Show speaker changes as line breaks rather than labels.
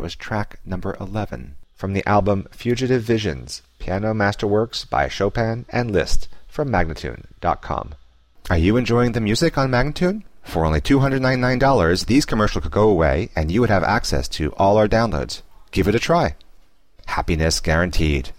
was track number 11 from the album Fugitive Visions, Piano Masterworks by Chopin and Liszt from Magnatune.com. Are you enjoying the music on Magnatune? For only $299, these commercials could go away and you would have access to all our downloads. Give it a try. Happiness guaranteed.